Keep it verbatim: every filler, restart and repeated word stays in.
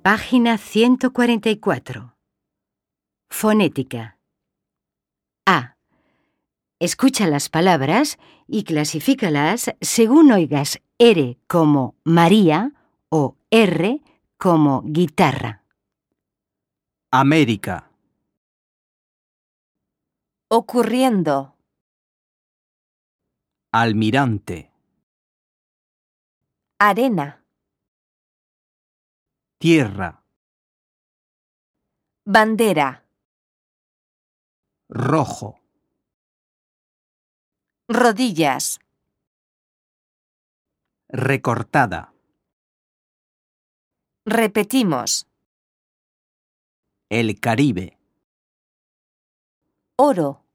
Página ciento cuarenta y cuatro. Fonética. A. Escucha las palabras y clasifícalas según oigas R como María o R como guitarra. América, Ocurriendo. almirante, Arena. tierra, Bandera. rojo, Rodillas. recortada, Repetimos. el Caribe, Oro.